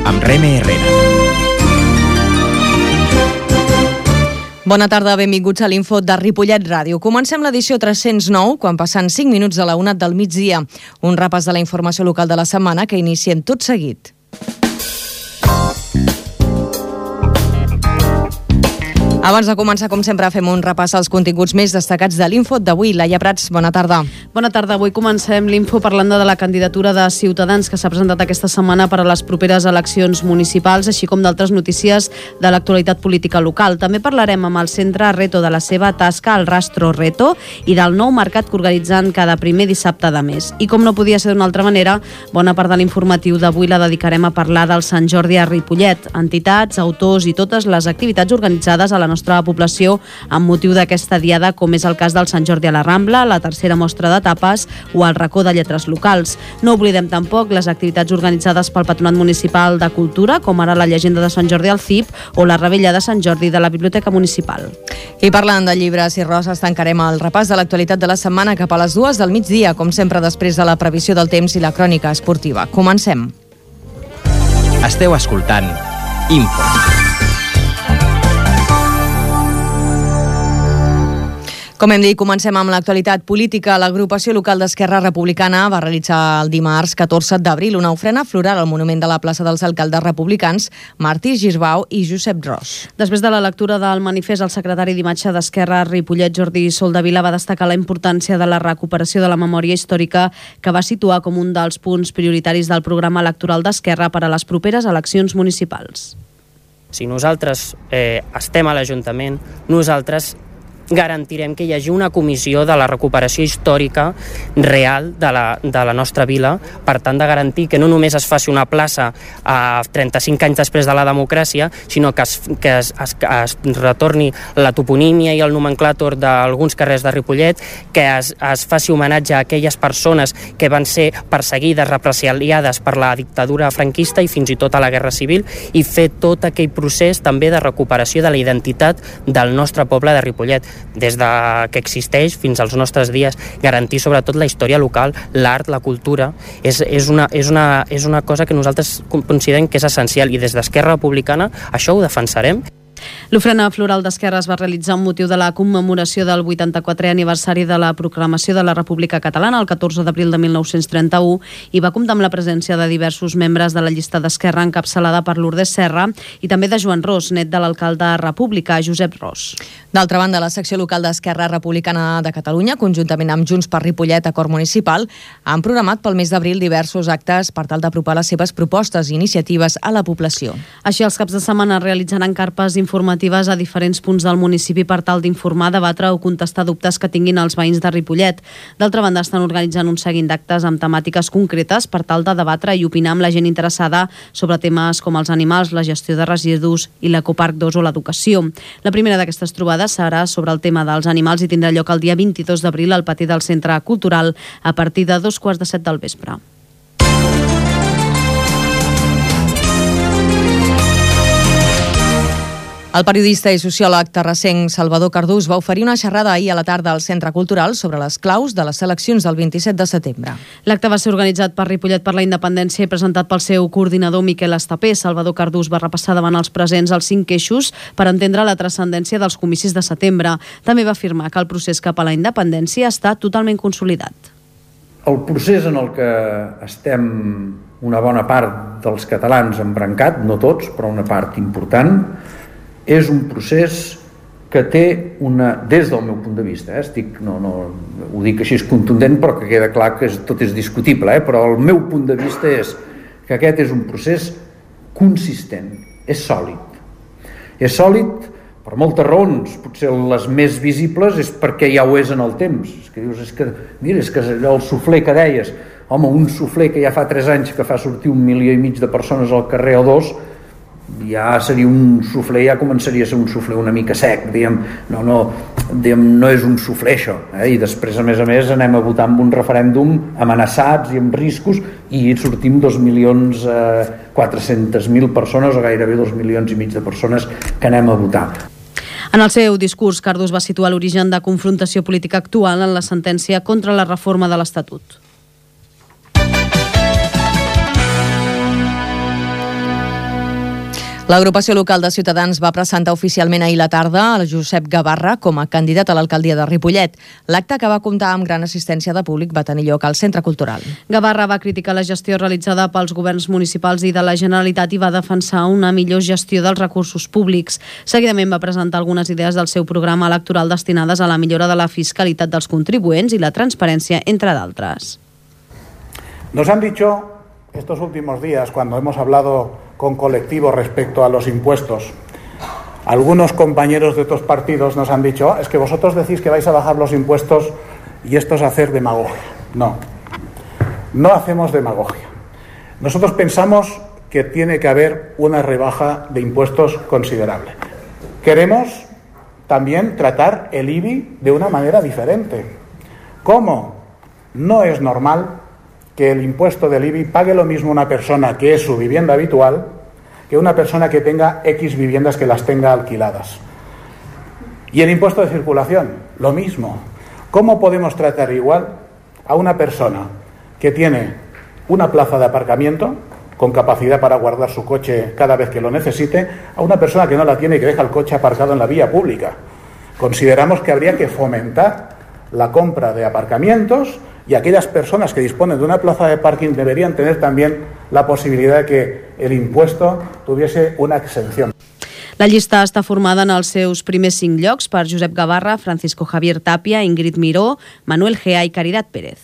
amb Reme Herrera. Bona tarda, benvinguts a l'Info de Ripollet Ràdio. Comencem l'edició 309, quan passen 5 minuts de la 1 del migdia. Un repàs de la informació local de la setmana que iniciem tot seguit. Abans de començar, com sempre, fem un repàs als continguts més destacats de l'Info d'avui. Laia Prats, bona tarda. Bona tarda. Avui comencem l'Info parlant de la candidatura de Ciutadans que s'ha presentat aquesta setmana per a les properes eleccions municipals, així com d'altres notícies de l'actualitat política local. També parlarem amb el Centre Reto de la seva tasca, el Rastro Reto, i del nou mercat que organitzen cada primer dissabte de mes. I com no podia ser d'una altra manera, bona part de l'informatiu d'avui la dedicarem a parlar del Sant Jordi a Ripollet, entitats, autors i totes les activitats organitzades a la nostra població amb motiu d'aquesta diada, com és el cas del Sant Jordi a la Rambla, la tercera mostra de tapes o el racó de lletres locals. No oblidem tampoc les activitats organitzades pel Patronat Municipal de Cultura, com ara la llegenda de Sant Jordi al CIP o la Revetlla de Sant Jordi de la Biblioteca Municipal. I parlant de llibres i roses, tancarem el repàs de l'actualitat de la setmana cap a les 2 del migdia, com sempre després de la previsió del temps i la crònica esportiva. Comencem. Esteu escoltant Info. Com hem dit, comencem amb l'actualitat política. L'agrupació local d'Esquerra Republicana va realitzar el dimarts 14 d'abril una ofrena floral al monument de la plaça dels alcaldes republicans Martí Girbau i Josep Ros. Després de la lectura del manifest, el secretari d'imatge d'Esquerra Ripollet, Jordi Soldevila, va destacar la importància de la recuperació de la memòria històrica, que va situar com un dels punts prioritaris del programa electoral d'Esquerra per a les properes eleccions municipals. Si nosaltres estem a l'Ajuntament, nosaltres garantirem que hi hagi una comissió de la recuperació històrica real de la nostra vila, per tant de garantir que no només es faci una plaça a 35 anys després de la democràcia, sinó que es retorni la toponímia i el nomenclàtor d'alguns carrers de Ripollet, que es faci homenatge a aquelles persones que van ser perseguides, represaliades per la dictadura franquista i fins i tot a la Guerra Civil, i fer tot aquell procés també de recuperació de la identitat del nostre poble de Ripollet, des de que existeix fins als nostres dies, garantir sobretot la història local, l'art, la cultura. És una cosa que nosaltres considerem que és essencial, i des d'Esquerra Republicana això ho defensarem. L'ofrena floral d'Esquerra es va realitzar amb motiu de la commemoració del 84è aniversari de la proclamació de la República Catalana el 14 d'abril de 1931 i va comptar amb la presència de diversos membres de la llista d'Esquerra encapçalada per Lourdes Serra i també de Joan Ros, net de l'alcalde republicà Josep Ros. D'altra banda, la secció local d'Esquerra Republicana de Catalunya, conjuntament amb Junts per Ripollet, Acord Municipal, han programat pel mes d'abril diversos actes per tal d'apropar les seves propostes i iniciatives a la població. Així, els caps de setmana realitzaran carpes informatives a diferents punts del municipi per tal d'informar, debatre o contestar dubtes que tinguin els veïns de Ripollet. D'altra banda, estan organitzant un seguit d'actes amb temàtiques concretes per tal de debatre i opinar amb la gent interessada sobre temes com els animals, la gestió de residus i l'ecoparc 2 o l'educació. La primera d'aquestes trobades serà sobre el tema dels animals i tindrà lloc el dia 22 d'abril al pati del Centre Cultural a partir de 2:45 del vespre. El periodista i sociòleg terrassenc Salvador Cardús va oferir una xerrada ahir a la tarda al Centre Cultural sobre les claus de les eleccions del 27 de setembre. L'acte va ser organitzat per Ripollet per la Independència i presentat pel seu coordinador Miquel Estapé. Salvador Cardús va repassar davant els presents els 5 eixos per entendre la transcendència dels comicis de setembre. També va afirmar que el procés cap a la independència està totalment consolidat. El procés en el que estem una bona part dels catalans embrancat, no tots, però una part important, és un procés que té des del meu punt de vista, ho dic així contundent, però que queda clar que tot és discutible, però el meu punt de vista és que aquest és un procés consistent, és sòlid. És sòlid per moltes raons, potser les més visibles és perquè ja ho és en el temps. És que dius, és que allò el suflé que deies, home, un suflé que ja fa 3 anys que fa sortir 1,5 milió de persones al carrer o 2, ja seria un suflé, ja començaria a ser un suflé una mica sec, no és un suflé això, i després a més anem a votar amb un referèndum amenaçats i amb riscos i sortim 2.400.000 persones o gairebé 2,5 milions de persones que anem a votar. En el seu discurs, Cardús va situar l'origen de confrontació política actual en la sentència contra la reforma de l'Estatut. L'agrupació local de Ciutadans va presentar oficialment ahir la tarda a Josep Gavarra com a candidat a l'alcaldia de Ripollet. L'acte, que va comptar amb gran assistència de públic, va tenir lloc al Centre Cultural. Gavarra va criticar la gestió realitzada pels governs municipals i de la Generalitat i va defensar una millor gestió dels recursos públics. Seguidament va presentar algunes idees del seu programa electoral destinades a la millora de la fiscalitat dels contribuents i la transparència, entre d'altres. Nos han dicho estos últimos días, cuando hemos hablado con colectivos respecto a los impuestos, algunos compañeros de otros partidos nos han dicho: es que vosotros decís que vais a bajar los impuestos y esto es hacer demagogia. No hacemos demagogia. Nosotros pensamos que tiene que haber una rebaja de impuestos considerable. Queremos también tratar el IBI de una manera diferente. ¿Cómo? No es normal que el impuesto del IBI pague lo mismo una persona que es su vivienda habitual que una persona que tenga X viviendas, que las tenga alquiladas. Y el impuesto de circulación, lo mismo. ¿Cómo podemos tratar igual a una persona que tiene una plaza de aparcamiento con capacidad para guardar su coche cada vez que lo necesite, a una persona que no la tiene y que deja el coche aparcado en la vía pública? Consideramos que habría que fomentar la compra de aparcamientos, y aquellas personas que disponen de una plaza de parking deberían tener también la posibilidad de que el impuesto tuviese una exención. La llista està formada en els seus primers 5 llocs per Josep Gavarra, Francisco Javier Tapia, Ingrid Miró, Manuel Gea i Caritat Pérez.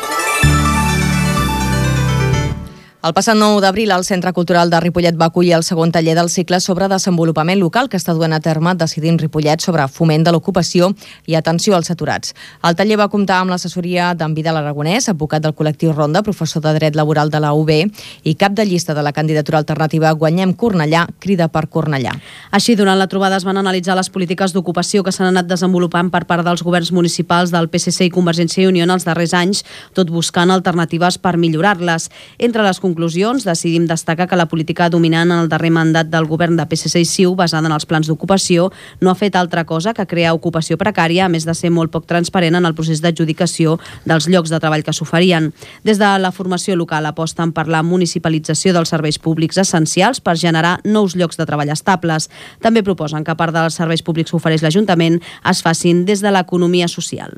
El passat 9 d'abril, el Centre Cultural de Ripollet va acollir el segon taller del cicle sobre desenvolupament local que està duent a terme Decidint Ripollet sobre foment de l'ocupació i atenció als aturats. El taller va comptar amb l'assessoria d'en Vidal Aragonès, advocat del col·lectiu Ronda, professor de Dret Laboral de la UB i cap de llista de la candidatura alternativa Guanyem Cornellà, Crida per Cornellà. Així, durant la trobada es van analitzar les polítiques d'ocupació que s'han anat desenvolupant per part dels governs municipals del PSC i Convergència i Unió en els darrers anys, tot buscant alternatives per millorar-les. Entre les conclusions, decidim destacar que la política dominant en el darrer mandat del govern de PSC i CiU, basada en els plans d'ocupació, no ha fet altra cosa que crear ocupació precària, a més de ser molt poc transparent en el procés d'adjudicació dels llocs de treball que s'oferien. Des de la formació local aposten per la municipalització dels serveis públics essencials per generar nous llocs de treball estables. També proposen que part dels serveis públics que ofereix l'Ajuntament es facin des de l'economia social.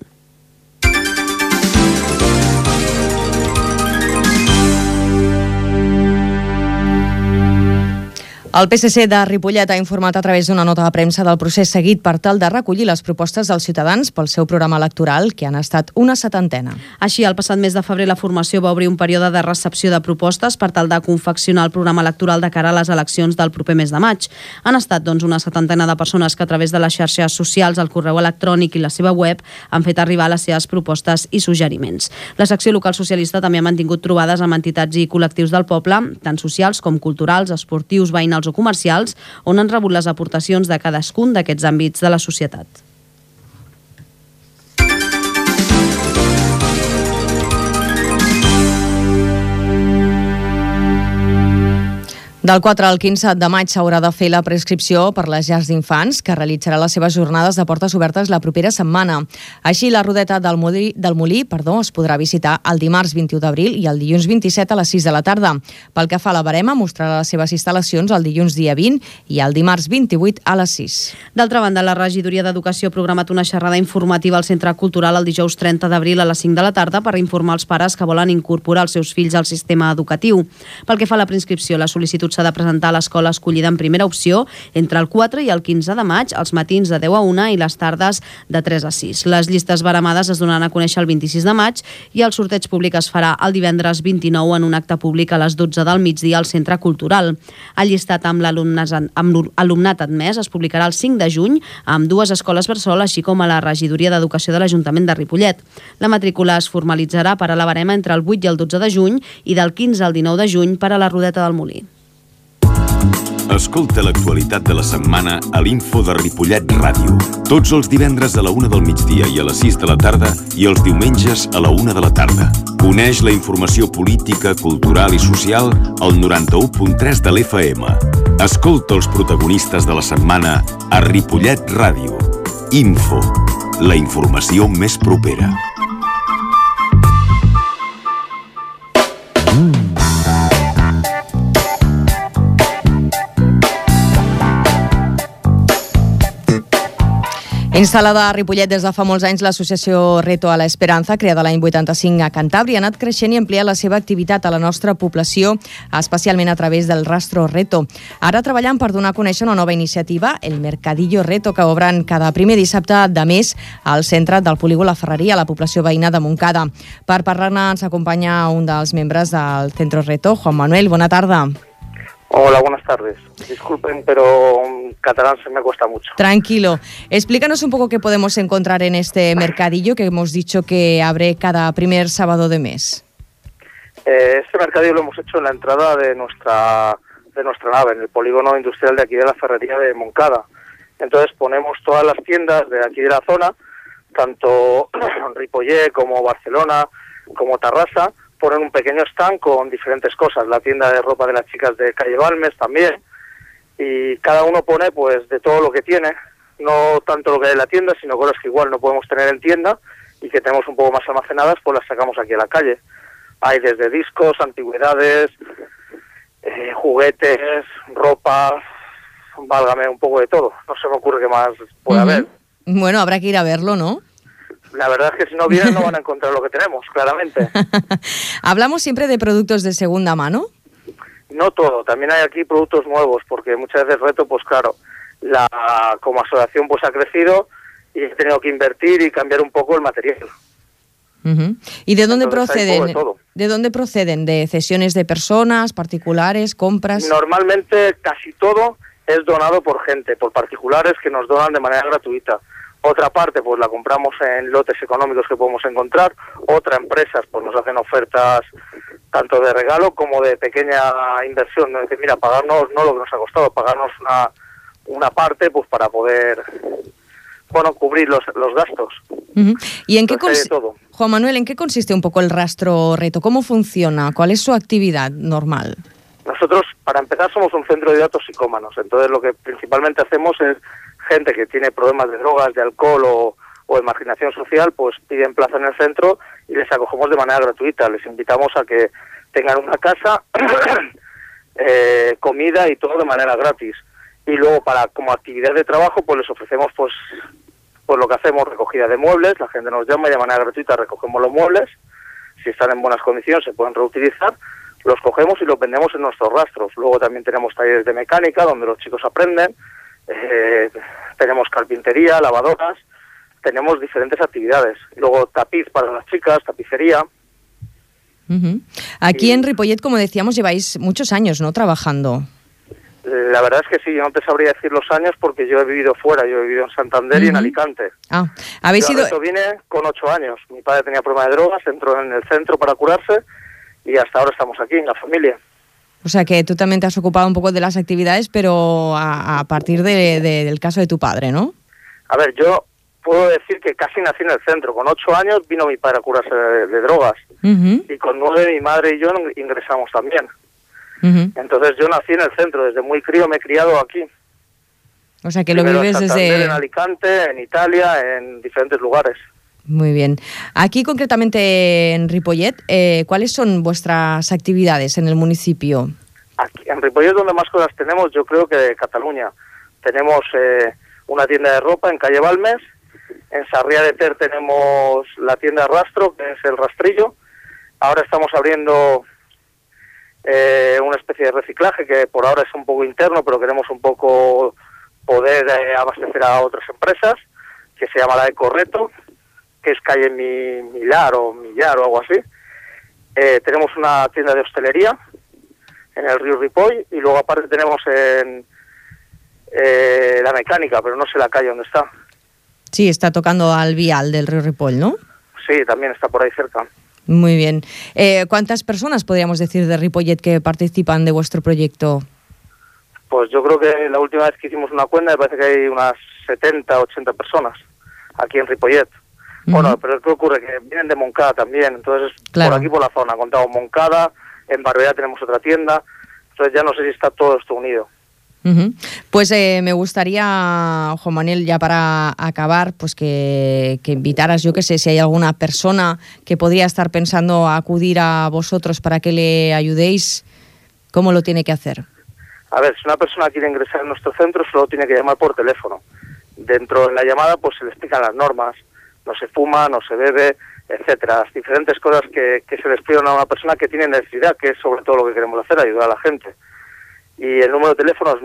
El PSC de Ripollet ha informat a través d'una nota de premsa del procés seguit per tal de recollir les propostes dels ciutadans pel seu programa electoral, que han estat una 70. Així, el passat mes de febrer, la formació va obrir un període de recepció de propostes per tal de confeccionar el programa electoral de cara a les eleccions del proper mes de maig. Han estat, doncs, una 70 de persones que a través de les xarxes socials, el correu electrònic i la seva web han fet arribar les seves propostes i suggeriments. La secció local socialista també ha mantingut trobades amb entitats i col·lectius del poble, tant socials com culturals, esportius, veïnals o comercials, on han rebut les aportacions de cadascun d'aquests àmbits de la societat. Del 4 al 15 de maig s'haurà de fer la prescripció per les llars d'infants, que realitzarà les seves jornades de portes obertes la propera setmana. Així, la rodeta del molí es podrà visitar el dimarts 21 d'abril i el dilluns 27 a les 6 de la tarda. Pel que fa a la barema, mostrarà les seves instal·lacions el dilluns dia 20 i el dimarts 28 a les 6. D'altra banda, la Regidoria d'Educació ha programat una xerrada informativa al Centre Cultural el dijous 30 d'abril a les 5 de la tarda per informar els pares que volen incorporar els seus fills al sistema educatiu. Pel que fa a la preinscripció, la sol·licitud s'ha de presentar a l'escola escollida en primera opció entre el 4 i el 15 de maig, els matins de 10 a 1 i les tardes de 3 a 6. Les llistes baremades es donaran a conèixer el 26 de maig i el sorteig públic es farà el divendres 29 en un acte públic a les 12 del migdia al Centre Cultural. El llistat amb l'alumnat admès es publicarà el 5 de juny amb 2 escoles bressol, així com a la Regidoria d'Educació de l'Ajuntament de Ripollet. La matrícula es formalitzarà per a la barema entre el 8 i el 12 de juny i del 15 al 19 de juny per a la Rodeta del Molí. Escolta l'actualitat de la setmana a l'Info de Ripollet Ràdio. Tots els divendres a la 1 del migdia i a les 6 de la tarda i els diumenges a la 1 de la tarda. Coneix la informació política, cultural i social al 91.3 de l'FM. Escolta els protagonistes de la setmana a Ripollet Ràdio. Info, la informació més propera. Instal·lada a Ripollet des de fa molts anys, l'associació Reto a la Esperanza, creada l'any 85 a Cantàbria, ha anat creixent i ampliant la seva activitat a la nostra població, especialment a través del Rastro Reto. Ara treballant per donar a conèixer una nova iniciativa, el Mercadillo Reto, que obren cada primer dissabte de mes al centre del polígon La Ferreria, a la població veïna de Montcada. Per parlar-ne ens acompanya un dels membres del Centro Reto, Juan Manuel. Bona tarda. Hola, buenas tardes. Disculpen, pero catalán se me cuesta mucho. Tranquilo. Explícanos un poco qué podemos encontrar en este mercadillo que hemos dicho que abre cada primer sábado de mes. Este mercadillo lo hemos hecho en la entrada de nuestra nave, en el polígono industrial de aquí de la Ferrería de Montcada. Entonces ponemos todas las tiendas de aquí de la zona, tanto Ripollet como Barcelona, como Tarrasa, ponen un pequeño stand con diferentes cosas, la tienda de ropa de las chicas de Calle Balmes también, y cada uno pone pues de todo lo que tiene, no tanto lo que hay en la tienda, sino cosas que igual no podemos tener en tienda y que tenemos un poco más almacenadas, pues las sacamos aquí a la calle. Hay desde discos, antigüedades, juguetes, ropa, válgame, un poco de todo. No se me ocurre qué más puede haber. Bueno, habrá que ir a verlo, ¿no? La verdad es que si no vienen no van a encontrar lo que tenemos, claramente. ¿Hablamos siempre de productos de segunda mano? No todo, también hay aquí productos nuevos, porque muchas veces Reto, pues claro, como asociación pues ha crecido y he tenido que invertir y cambiar un poco el material. ¿Y de dónde Entonces, proceden? de todo. ¿De dónde proceden? ¿De cesiones de personas, particulares, compras? Normalmente casi todo es donado por gente, por particulares que nos donan de manera gratuita. Otra parte pues la compramos en lotes económicos que podemos encontrar, otras empresas pues nos hacen ofertas tanto de regalo como de pequeña inversión, ¿no? Es decir, mira, pagarnos no lo que nos ha costado, pagarnos una parte pues para poder, bueno, cubrir los gastos. ¿Y en qué todo. Juan Manuel, en qué consiste un poco el Rastro Reto? ¿Cómo funciona? ¿Cuál es su actividad normal? Nosotros, para empezar, somos un centro de toxicómanos, entonces lo que principalmente hacemos es gente que tiene problemas de drogas, de alcohol o de marginación social, pues piden plaza en el centro y les acogemos de manera gratuita. Les invitamos a que tengan una casa, comida y todo de manera gratis. Y luego, como actividad de trabajo, pues les ofrecemos pues lo que hacemos, recogida de muebles. La gente nos llama y de manera gratuita recogemos los muebles. Si están en buenas condiciones se pueden reutilizar. Los cogemos y los vendemos en nuestros rastros. Luego también tenemos talleres de mecánica donde los chicos aprenden. Tenemos carpintería, lavadoras, tenemos diferentes actividades. Luego tapiz para las chicas, tapicería. Aquí en Ripollet, como decíamos, lleváis muchos años, ¿no?, trabajando. La verdad es que sí, yo no te sabría decir los años porque yo he vivido fuera, yo he vivido en Santander y en Alicante. ¿Habéis ido? Esto vine con 8 años. Mi padre tenía problema de drogas, entró en el centro para curarse y hasta ahora estamos aquí, en la familia. O sea que tú también te has ocupado un poco de las actividades, pero a partir del caso de tu padre, ¿no? A ver, yo puedo decir que casi nací en el centro. Con 8 años vino mi padre a curarse de drogas. Y con 9 mi madre y yo ingresamos también. Entonces yo nací en el centro. Desde muy crío me he criado aquí. O sea que primero lo vives en Santander, desde... en Alicante, en Italia, en diferentes lugares. Muy bien. Aquí concretamente en Ripollet, ¿cuáles son vuestras actividades en el municipio? Aquí en Ripollet donde más cosas tenemos, yo creo que de Cataluña. Tenemos una tienda de ropa en Calle Balmes, en Sarriá de Ter tenemos la tienda de Rastro, que es el Rastrillo. Ahora estamos abriendo una especie de reciclaje que por ahora es un poco interno, pero queremos un poco poder abastecer a otras empresas, que se llama la Ecoreto, que es calle Millar o algo así. Tenemos una tienda de hostelería en el río Ripoll y luego aparte tenemos la mecánica, pero no sé la calle donde está. Sí, está tocando al vial del río Ripoll, ¿no? Sí, también está por ahí cerca. Muy bien. ¿Cuántas personas podríamos decir de Ripollet que participan de vuestro proyecto? Pues yo creo que la última vez que hicimos una cuenta me parece que hay unas 70, 80 personas aquí en Ripollet. Bueno, pero ¿qué ocurre? Que vienen de Montcada también, entonces claro, por aquí por la zona, contamos Montcada, en Barbera tenemos otra tienda, entonces ya no sé si está todo esto unido. Pues me gustaría, Juan Manuel, ya para acabar, pues que invitaras, yo que sé, si hay alguna persona que podría estar pensando acudir a vosotros para que le ayudéis, ¿cómo lo tiene que hacer? A ver, si una persona quiere ingresar en nuestro centro, solo tiene que llamar por teléfono. Dentro de la llamada pues se le explican las normas, no se fuma, no se bebe, etcétera, las diferentes cosas que se le explican a una persona que tiene necesidad, que es sobre todo lo que queremos hacer, ayudar a la gente. Y el número de teléfono es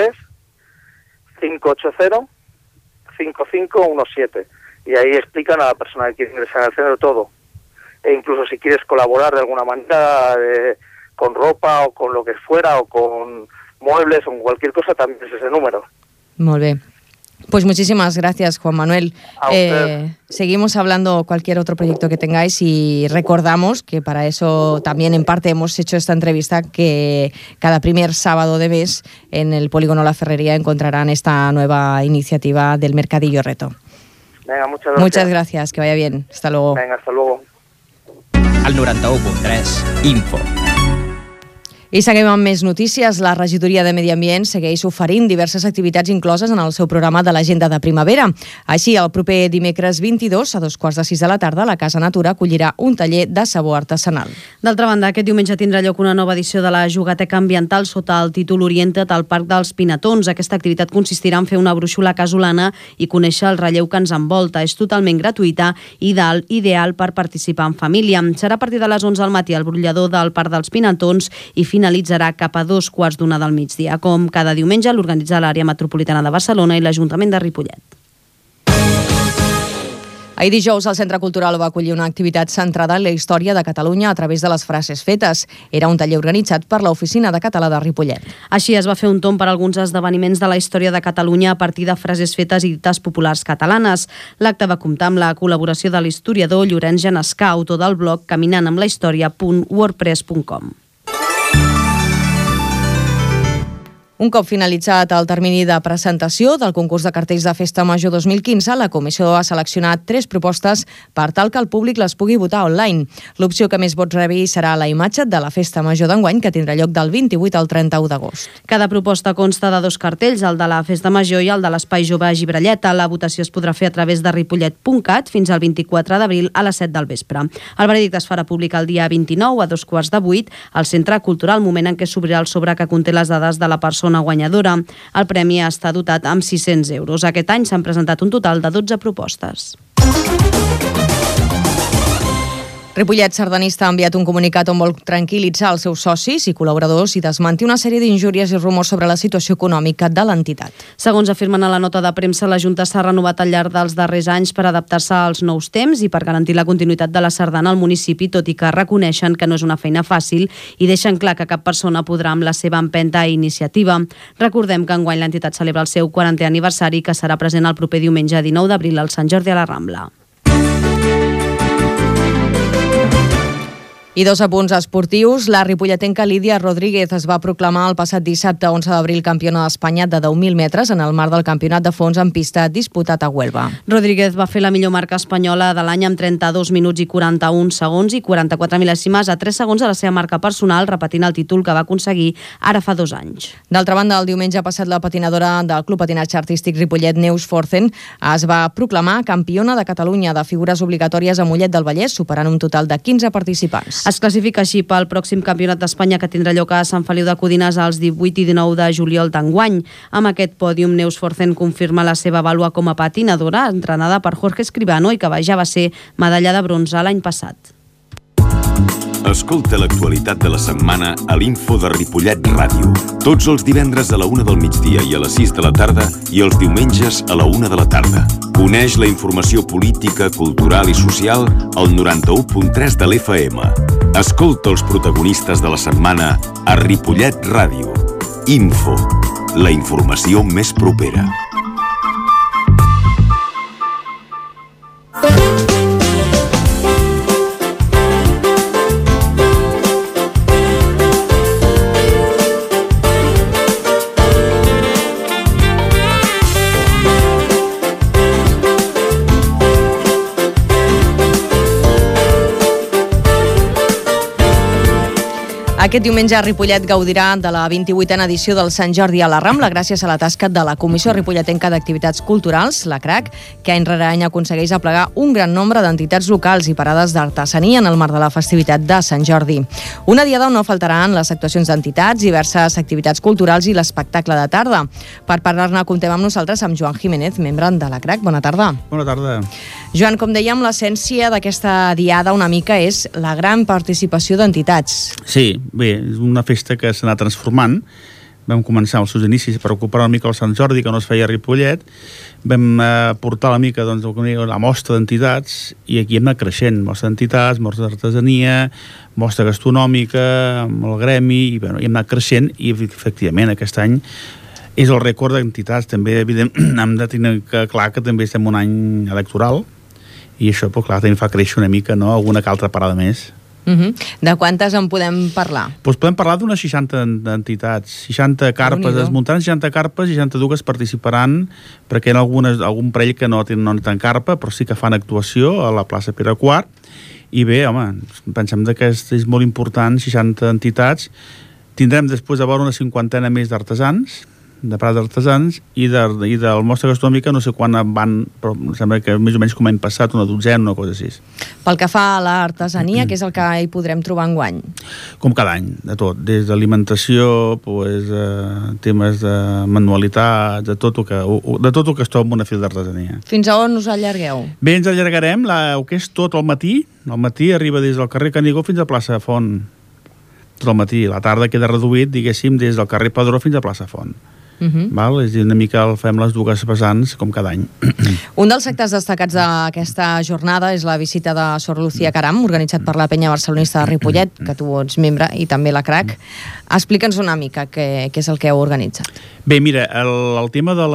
93-580-5517 y ahí explican a la persona que quiere ingresar al centro todo. E incluso si quieres colaborar de alguna manera con ropa o con lo que fuera o con muebles o con cualquier cosa, también es ese número. Muy bien. Pues muchísimas gracias, Juan Manuel. Seguimos hablando cualquier otro proyecto que tengáis y recordamos que para eso también en parte hemos hecho esta entrevista, que cada primer sábado de mes en el Polígono La Ferrería encontrarán esta nueva iniciativa del Mercadillo Reto. Venga, muchas gracias. Muchas gracias, que vaya bien. Hasta luego. Venga, hasta luego. Al 91.3, Info. I seguim amb més notícies. La regidoria de Medi Ambient segueix oferint diverses activitats incloses en el seu programa de l'agenda de primavera. Així, el proper dimecres 22, a 2:45 de la tarda, la Casa Natura acollirà un taller de sabó artesanal. D'altra banda, aquest diumenge tindrà lloc una nova edició de la Jugateca Ambiental sota el títol Orienta't al Parc dels Pinatons. Aquesta activitat consistirà en fer una brúixola casolana i conèixer el relleu que ens envolta. És totalment gratuïta i ideal per participar en família. Serà a partir de les 11 del matí al brollador del Parc dels Pinatons i finalitzarà cap a 2:15 del migdia. Com cada diumenge, l'organitza l'Àrea Metropolitana de Barcelona i l'Ajuntament de Ripollet. Ahir dijous el Centre Cultural va acollir una activitat centrada en la història de Catalunya a través de les frases fetes. Era un taller organitzat per l'Oficina de Català de Ripollet. Així es va fer un tomb per alguns esdeveniments de la història de Catalunya a partir de frases fetes i dites populars catalanes. L'acte va comptar amb la col·laboració de l'historiador Llorenç Genescà, autor del blog caminantamlahistòria.wordpress.com. Un cop finalitzat el termini de presentació del concurs de cartells de Festa Major 2015, la comissió ha seleccionat 3 propostes per tal que el públic les pugui votar online. L'opció que més vots rebi serà la imatge de la Festa Major d'enguany, que tindrà lloc del 28 al 31 d'agost. Cada proposta consta de 2 cartells, el de la Festa Major i el de l'Espai Jove a Gibralleta. La votació es podrà fer a través de ripollet.cat fins al 24 d'abril a les 7 del vespre. El veredicte es farà públic el dia 29 a 7:15 al Centre Cultural, moment en què s'obrirà el sobre que conté les dades de la persona guanyadora. El premi està dotat amb 600 euros. Aquest any s'han presentat un total de 12 propostes. Ripollet Sardanista ha enviat un comunicat on vol tranquil·litzar els seus socis i col·laboradors i desmentir una sèrie d'injúries i rumors sobre la situació econòmica de l'entitat. Segons afirmen a la nota de premsa, la Junta s'ha renovat al llarg dels darrers anys per adaptar-se als nous temps i per garantir la continuïtat de la sardana al municipi, tot i que reconeixen que no és una feina fàcil i deixen clar que cap persona podrà amb la seva empenta i iniciativa. Recordem que enguany l'entitat celebra el seu 40è aniversari, que serà present el proper diumenge 19 d'abril al Sant Jordi a la Rambla. I 2 apunts esportius. La ripolletenca Lídia Rodríguez es va proclamar el passat dissabte 11 d'abril campiona d'Espanya de 10.000 metres en el marc del campionat de fons en pista disputat a Huelva. Rodríguez va fer la millor marca espanyola de l'any amb 32 minuts i 41 segons i 44 mil·lèsimes a 3 segons de la seva marca personal, repetint el títol que va aconseguir ara fa 2 anys. D'altra banda, el diumenge passat la patinadora del Club Patinatge Artístic Ripollet, Neus Forzen, es va proclamar campiona de Catalunya de figures obligatòries a Mollet del Vallès, superant un total de 15 participants. Es classifica així pel pròxim campionat d'Espanya que tindrà lloc a Sant Feliu de Codines els 18 i 19 de juliol d'enguany. Amb aquest pòdium, Neus Forzen confirma la seva vàlua com a patinadora, entrenada per Jorge Escribano i que ja va ser medalla de bronze l'any passat. Escolta l'actualitat de la setmana a l'Info de Ripollet Ràdio. Tots els divendres a la 1 del migdia i a les 6 de la tarda i els diumenges a la 1 de la tarda. Coneix la informació política, cultural i social al 91.3 de l'FM. Escolta els protagonistes de la setmana a Ripollet Ràdio. Info, la informació més propera. Aquest diumenge Ripollet gaudirà de la 28a edició del Sant Jordi a la Rambla gràcies a la tasca de la Comissió Ripolletenca d'Activitats Culturals, la CRAC, que any rere any aconsegueix aplegar un gran nombre d'entitats locals i parades d'artesania en el marc de la festivitat de Sant Jordi. Una diada on no faltaran les actuacions d'entitats, diverses activitats culturals i l'espectacle de tarda. Per parlar-ne comptem amb nosaltres amb Joan Jiménez, membre de la CRAC. Bona tarda. Bona tarda. Joan, com dèiem, l'essència d'aquesta diada una mica és la gran participació d'entitats. Sí, bé, és una festa que s'ha anat transformant. Vam començar els seus inicis per ocupar una mica el Sant Jordi, que no es feia a Ripollet. Vam portar una mica la mostra d'entitats i aquí hem anat creixent. Mostra d'entitats, mostra d'artesania, mostra gastronòmica, amb el gremi, i bueno, hem anat creixent i efectivament aquest any és el rècord d'entitats. També, evidentment, hem de tenir clar que també estem un any electoral i això, però, clar, també fa créixer una mica, no?, alguna que altra parada més. De quantes en podem parlar? Doncs podem parlar d'unes 60 entitats, 60 carpes desmuntant, 60 carpes, 62 participaran, perquè hi ha algun parell que no tenen carpa, però sí que fan actuació a la plaça Pere IV, i bé, home, pensem que és molt important, 60 entitats. Tindrem després de veure una 50 més d'artesans, de parades d'artesans, i del mostra gastronòmica no sé quan van, però em sembla que més o menys com l'any passat, una dotzena, una cosa així. Pel que fa a l'artesania, què és el que hi podrem trobar enguany? Com cada any, de tot, des d'alimentació, temes de manualitats, de tot el que es troba en una fil d'artesania. Fins a on us allargueu? Bé, ens allargarem el que és tot el matí. Al matí arriba des del carrer Canigó fins a plaça Font. Tot el matí. La tarda queda reduït, diguéssim, des del carrer Padró fins a plaça Font. Val? És a dir, una mica fem les dues vessants com cada any. Un dels actes destacats d'aquesta jornada és la visita de Sor Lucía Caram, organitzat per la Penya Barcelonista de Ripollet, que tu ets membre, i també la CRAC. Explica'ns una mica què és el que heu organitzat. Bé, mira, el tema de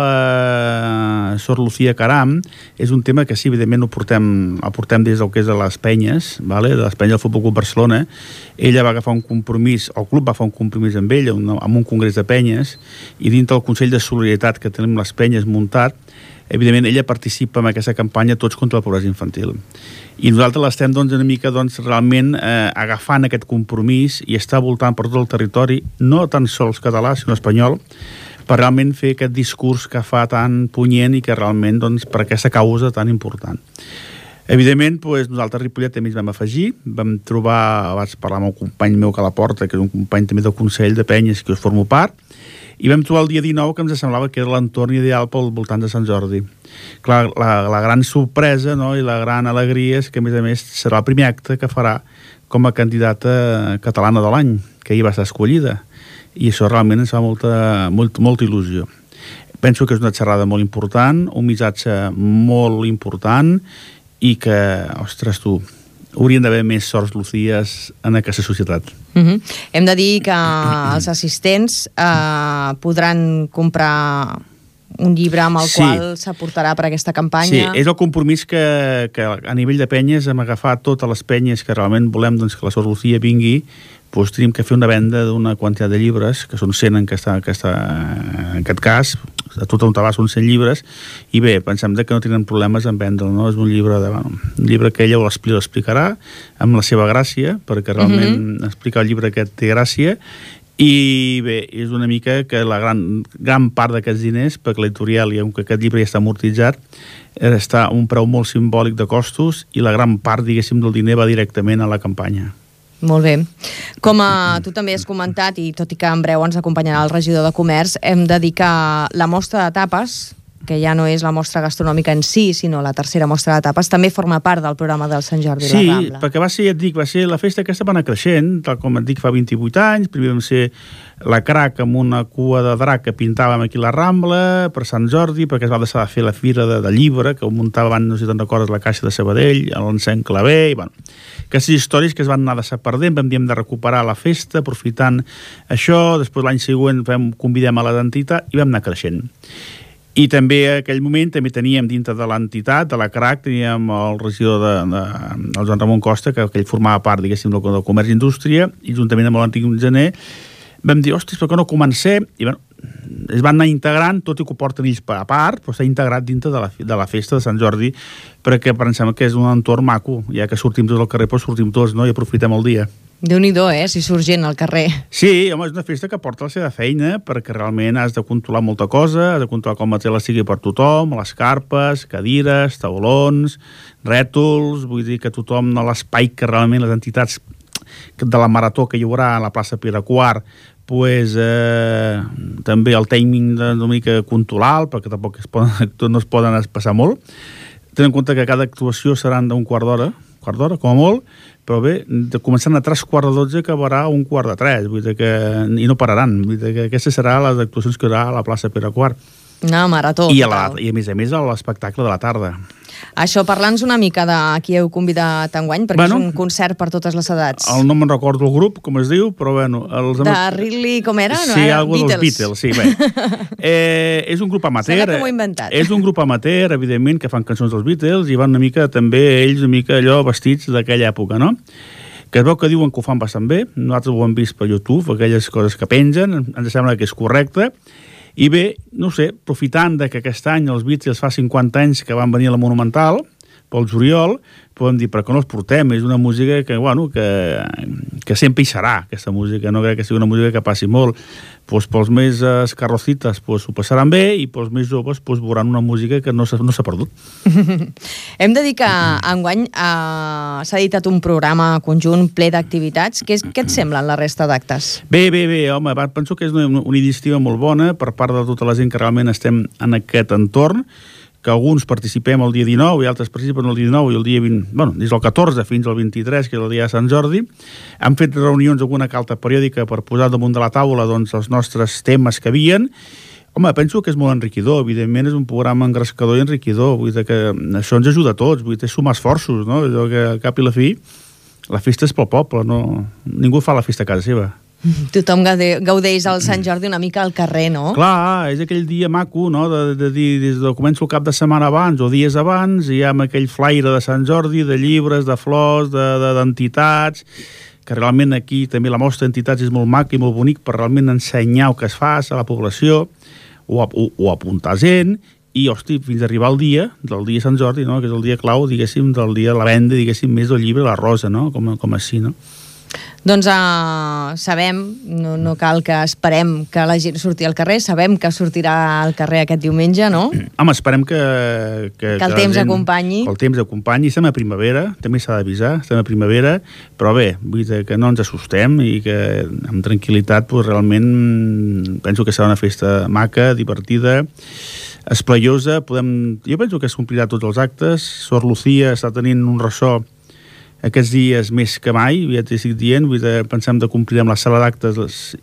la Sor Lucía Caram és un tema que sí, evidentment el portem des del que és de les penyes, de les penyes del Futbol Club Barcelona. Ella va agafar un compromís, el club va fer un compromís amb ella, amb un congrés de penyes, i dintre del Consell de Solidaritat que tenim les penyes muntat, evidentment ella participa en aquesta campanya Tots contra la pobresa infantil. I nosaltres l'estem una mica realment agafant aquest compromís i està voltant per tot el territori, no tan sols català, sinó espanyol, per realment fer aquest discurs que fa tan punyent i que realment per aquesta causa tan important. Evidentment, nosaltres a Ripollet també ens vam afegir, vam trobar, vaig parlar amb un company meu que a la porta, que és un company també del Consell de Penyes, que us formo part, i vam trobar el dia 19 que ens semblava que era l'entorn ideal pel voltant de Sant Jordi. Clar, la gran sorpresa, no?, i la gran alegria és que, a més, serà el primer acte que farà com a candidata catalana de l'any, que ahir va estar escollida. I això realment ens fa molta il·lusió. Penso que és una xerrada molt important, un missatge molt important, i que, ostres, haurien d'haver més Sors Lucías en aquesta societat. Hem de dir que els assistents podran comprar un llibre amb el qual s'aportarà per aquesta campanya. Sí, és el compromís que a nivell de penyes hem agafat totes les penyes que realment volem que la Sor Lucía vingui. Tenim que fer una venda d'una quantitat de llibres, que són 100 en aquest cas, a tot on va són 100 llibres, i bé, pensem que no tenen problemes en vendre'l, no? És un llibre que ella l'explicarà amb la seva gràcia, perquè realment explicar el llibre aquest té gràcia, i bé, és una mica que la gran part d'aquests diners, perquè l'editorial, i que aquest llibre ja està amortitzat, està a un preu molt simbòlic de costos, i la gran part, diguéssim, del diner va directament a la campanya. Molt bé. Com tu també has comentat, i tot i que en breu ens acompanyarà el regidor de Comerç, hem de dir que la mostra de tapes, que ja no és la mostra gastronòmica en si, sinó la tercera mostra de tapes, també forma part del programa del Sant Jordi a la Rambla. Sí, perquè va ser la festa aquesta va anar creixent, tal com et dic, fa 28 anys, primer vam ser la CRAC amb una cua de drac que pintàvem aquí a la Rambla per Sant Jordi, perquè es va deixar de fer la fira de llibre, que ho muntava abans, no sé si te'n recordes, la Caixa de Sabadell, l'Encén Clavé, i bueno, aquestes històries que es van anar deixar perdent, vam dir hem de recuperar la festa, aprofitant això, després l'any següent convidem a l'entitat i vam anar creixent. I també en aquell moment també teníem dintre de l'entitat, de la CRAC, teníem el regidor el Joan Ramon Costa, que ell formava part, diguéssim, del Comerç i Indústria, i juntament amb l'antic gener vam dir, ostres, per què no comencem? I bueno, es van anar integrant, tot i que ho porten ells a part, però s'ha integrat dintre de la festa de Sant Jordi, perquè pensem que és un entorn maco, ja que sortim tots al carrer, però sortim tots, no?, i aprofitem el dia. Déu-n'hi-do, si surt gent al carrer. Sí, home, és una festa que porta la seva feina, perquè realment has de controlar molta cosa, has de controlar com la tela sigui per tothom, les carpes, cadires, taulons, rètols, vull dir que tothom a l'espai que realment les entitats de la marató que hi haurà a la plaça Pere IV, també el timing una mica controlar, perquè tampoc no es poden passar molt. Ten en compte que cada actuació seran d'un quart d'hora, com a molt, però bé, començant a 3:15 acabarà a 2:45, vull dir que, i no pararan, vull dir que aquestes seran les actuacions que hi haurà a la plaça Pere IV. Una marató. I a més l'espectacle de la tarda. Això, parla'ns una mica de qui heu convidat enguany, perquè és un concert per totes les edats. No me'n recordo el grup, com es diu, però bueno... De Ridley, com era? Sí, algo dels Beatles, sí, bé. És un grup amateur. Sembla que m'ho he inventat. És un grup amateur, evidentment, que fan cançons dels Beatles i van una mica, també, ells una mica allò vestits d'aquella època, no? Que es veu que diuen que ho fan bastant bé, nosaltres ho hem vist per YouTube, aquelles coses que pengen, ens sembla que és correcte. I bé, no sé, aprofitant que aquest any els Beatles fa 50 anys que van venir a la Monumental, pel juliol, podem dir, per què no els portem? És una música que, bueno, que sempre hi serà, aquesta música. No crec que sigui una música que passi molt. Pues, pels més escarrocites ho passaran bé i pels més joves veuran una música que no s'ha perdut. Hem de dir que enguany s'ha editat un programa conjunt ple d'activitats. Què et semblen la resta d'actes? Bé, home, penso que és una iniciativa molt bona per part de tota la gent que realment estem en aquest entorn, que alguns participem el dia 19 i altres participen el dia 19 i el dia 20, bueno, des del 14 fins al 23, que és el dia de Sant Jordi. Hem fet reunions, alguna carta periòdica per posar damunt de la taula doncs, els nostres temes que havien. Home, penso que és molt enriquidor, evidentment és un programa engrescador i enriquidor, vull dir que això ens ajuda a tots, vull dir, és sumar esforços, no? Allò que al cap i la fi, la festa és pel poble, no? Ningú fa la festa a casa seva. Tothom gaudeix al Sant Jordi una mica al carrer, no? Clar, és aquell dia maco, no?, de dir, des de començo el cap de setmana abans o dies abans, i hi ha aquell flaire de Sant Jordi, de llibres, de flors, d'entitats, que realment aquí també la mostra d'entitats és molt maca i molt bonic per realment ensenyar el que es fa a la població o apuntar gent, i, hosti, fins a arribar al dia del dia Sant Jordi, no?, que és el dia clau, diguéssim, del dia de la venda, diguéssim, més del llibre La Rosa, no?, com així, no? Doncs sabem, no cal que esperem que la gent surti al carrer, sabem que sortirà al carrer aquest diumenge, no? Home, esperem que el temps acompanyi. Que el temps acompanyi. Estem a primavera, també s'ha d'avisar, estem a primavera, però bé, vull dir que no ens assustem i que amb tranquil·litat realment penso que serà una festa maca, divertida, esplaiosa. Jo penso que es complirà tots els actes. Sor Lucía està tenint un ressò aquests dies més que mai, ja t'estic dient, pensem de complir amb la sala d'actes.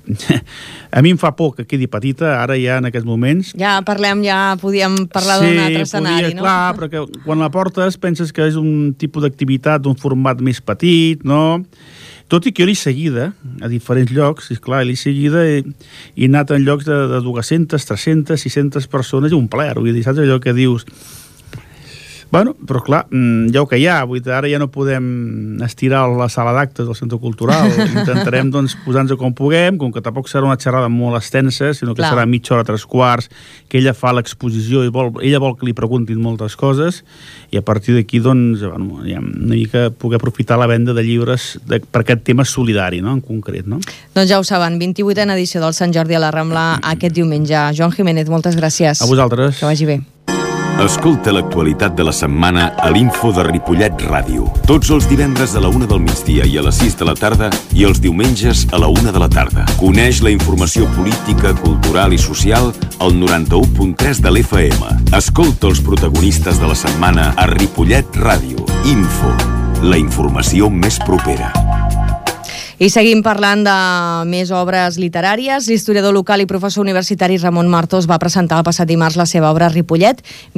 A mi em fa por que quedi petita, ara ja en aquests moments. Ja podíem parlar d'un altre escenari, no? Clar, perquè quan la portes penses que és un tipus d'activitat d'un format més petit, no? Tot i que jo l'he seguida a diferents llocs, i clar, l'he seguida i he anat en llocs de 200, 300, 600 persones i un plaer, vull dir, saps allò que dius... Bueno, però clar, ja el que hi ha, vull dir, ara ja no podem estirar la sala d'actes del Centre Cultural, intentarem doncs posar-nos com puguem, com que tampoc serà una xerrada molt extensa, sinó que serà mitja hora, 3/4, que ella fa l'exposició i ella vol que li preguntin moltes coses, i a partir d'aquí doncs, bueno, ja una mica poder aprofitar la venda de llibres per aquest tema solidari, no?, en concret, no? Doncs ja ho saben, 28a edició del Sant Jordi a la Rambla aquest diumenge. Joan Jiménez, moltes gràcies. A vosaltres. Que vagi bé. Escolta l'actualitat de la setmana a l'Info de Ripollet Ràdio. Tots els divendres a la 1 del migdia i a les 6 de la tarda i els diumenges a la 1 de la tarda. Coneix la informació política, cultural i social al 91.3 de l'FM. Escolta els protagonistes de la setmana a Ripollet Ràdio. Info, la informació més propera. I seguim parlant de més obres literàries. L'historiador local i professor universitari Ramon Martos va presentar el passat dimarts la seva obra Ripollet,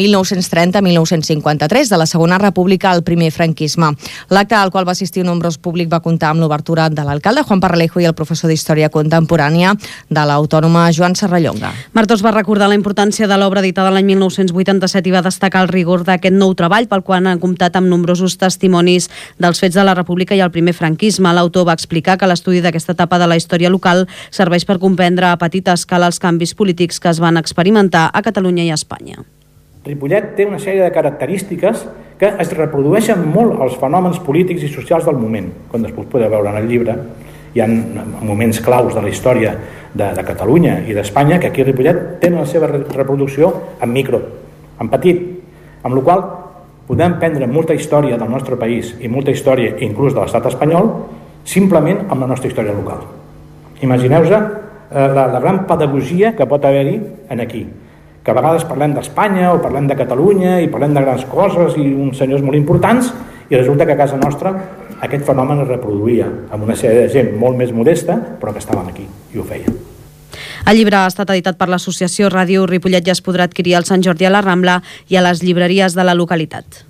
1930-1953, de la Segona República al primer franquisme. L'acte al qual va assistir un nombrós públic va comptar amb l'obertura de l'alcalde Juan Parralejo i el professor d'Història Contemporània de l'Autònoma Joan Serrallonga. Martos va recordar la importància de l'obra editada l'any 1987 i va destacar el rigor d'aquest nou treball pel qual han comptat amb nombrosos testimonis dels fets de la República i el primer franquisme. L'autor va explicar que l'estudi d'aquesta etapa de la història local serveix per comprendre a petita escala els canvis polítics que es van experimentar a Catalunya i a Espanya. Ripollet té una sèrie de característiques que es reprodueixen molt els fenòmens polítics i socials del moment, com després podeu veure en el llibre. Hi ha moments claus de la història de Catalunya i d'Espanya que aquí a Ripollet tenen la seva reproducció en micro, en petit, amb la qual podem prendre molta història del nostre país i molta història inclús de l'estat espanyol simplement amb la nostra història local. Imagineu-vos la gran pedagogia que pot haver-hi aquí, que a vegades parlem d'Espanya o parlem de Catalunya i parlem de grans coses i uns senyors molt importants i resulta que a casa nostra aquest fenomen es reproduïa amb una sèrie de gent molt més modesta però que estaven aquí i ho feien. El llibre ha estat editat per l'associació Ràdio Ripollet i es podrà adquirir al Sant Jordi a la Rambla i a les llibreries de la localitat.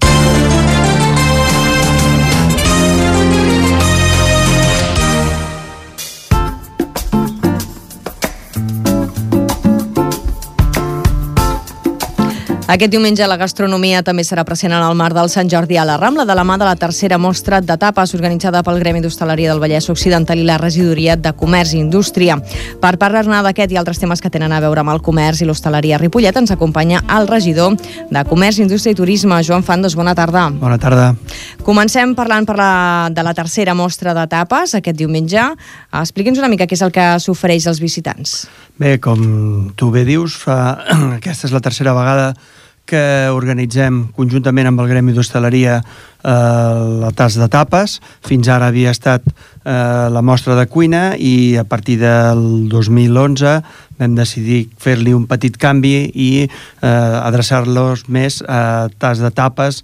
Aquest diumenge la gastronomia també serà present en el marc del Sant Jordi a la Rambla, de la mà de la tercera mostra de tapes organitzada pel Gremi d'Hostaleria del Vallès Occidental i la Regidoria de Comerç i Indústria. Per parlar-ne d'aquest i altres temes que tenen a veure amb el comerç i l'hostaleria a Ripollet ens acompanya el regidor de Comerç, Indústria i Turisme, Joan Fandos. Bona tarda. Bona tarda. Comencem parlant de la tercera mostra de tapes aquest diumenge. Expliqui'ns una mica què és el que s'ofereix als visitants. Bé, com tu bé dius, aquesta és la tercera vegada que organitzem conjuntament amb el Gremi d'Hostaleria la tas de tapes. Fins ara havia estat la mostra de cuina i a partir del 2011 vam decidir fer-li un petit canvi i adreçar-los més a tas de tapes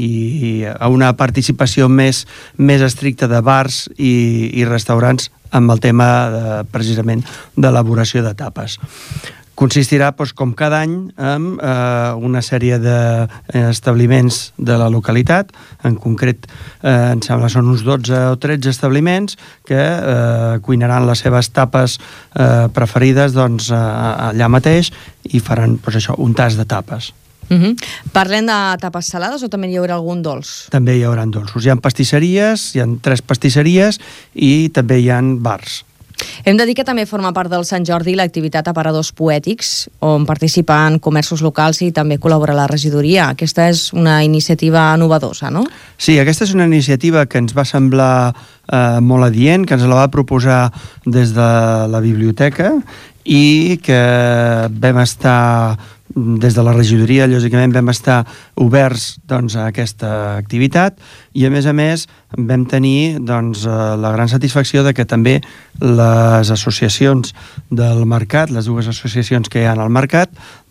i a una participació més estricta de bars i restaurants amb el tema precisament d'elaboració de tapes. Consistirà, com cada any, en una sèrie d'establiments de la localitat. En concret, em sembla són uns 12 o 13 establiments que cuinaran les seves tapes preferides allà mateix i faran un tas de tapes. Parlem de tapes salades o també hi haurà algun dolç? També hi haurà dolços. Hi ha pastisseries, hi ha 3 pastisseries i també hi ha bars. Hem de dir que també forma part del Sant Jordi l'activitat Aparadors Poètics, on participen comerços locals i també col·labora la regidoria. Aquesta és una iniciativa novedosa, no? Sí, aquesta és una iniciativa que ens va semblar molt adient, que ens la va proposar des de la biblioteca i que vam estar des de la regidoria, lògicament, vam estar oberts a aquesta activitat i, a més vam tenir la gran satisfacció de que també les associacions del mercat, les 2 associacions que hi ha al mercat,